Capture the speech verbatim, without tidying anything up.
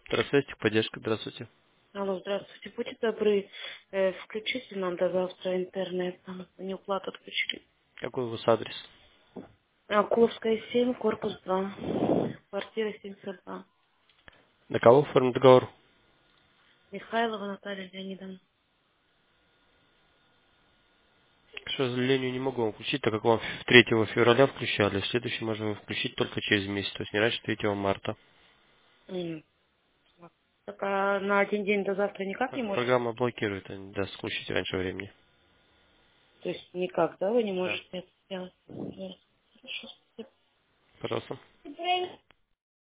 Здравствуйте, поддержка, здравствуйте. Алло, здравствуйте. Будьте добры, э, включите нам до завтра интернет. Нам неуплату отключили. Какой у вас адрес? А, Куловская, семь, корпус два. Квартира семьдесят два. На кого оформлен договор? Михайлова Наталья Леонидовна. К сожалению, не могу вам включить, так как вам третьего февраля включали. Следующий можем включить только через месяц, то есть не раньше третьего марта. М, Так а на один день до завтра никак П- не можете? Программа блокирует, а не даст включить раньше времени. То есть никак, да, вы не Да. можете это сделать? Ясно. Хорошо. Пожалуйста.